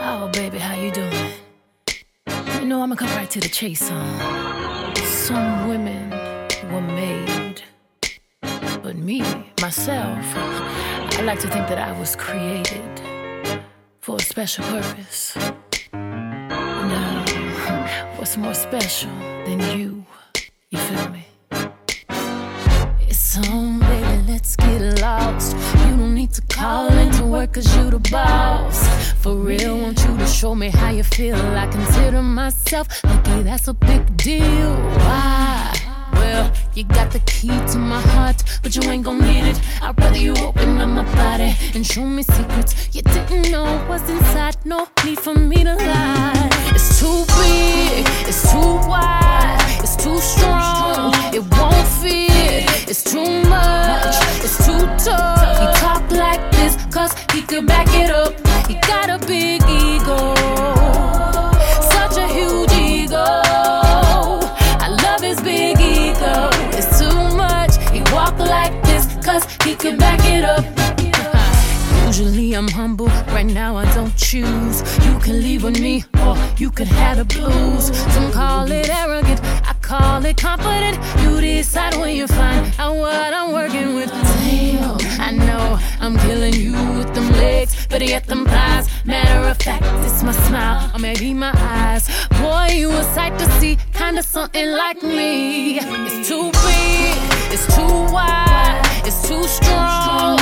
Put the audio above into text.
Oh, baby, how you doing? You know, I'ma come right to the chase, Some women were made, but me, myself, I like to think that I was created for a special purpose. Now, what's more special than you? You feel me? It's on, baby, let's get lost. You don't need to call into work cause you the boss. For real, want you to show me how you feel. I consider myself lucky, that's a big deal. Why? Well, you got the key to my heart, but you ain't gon' need it. I'd rather you open up my body and show me secrets you didn't know was inside. No need for me to lie. It's too big, it's too wide, it's too strong, it won't fit. It's too much, it's too tough. He talk like this cause he could back it up. He got a big ego, such a huge ego. I love his big ego. It's too much, he walk like this cause he could back it up. Usually I'm humble, right now I don't choose. You can leave with me or you could have the blues. Some call it arrogant, I call it confident. You decide when you find out what I'm working with. Damn, I know I'm killing you with them legs, but yet them thighs. Matter of fact, it's my smile or maybe my eyes. Boy, you a sight to see, kinda something like me. It's too big, it's too wide, it's too strong,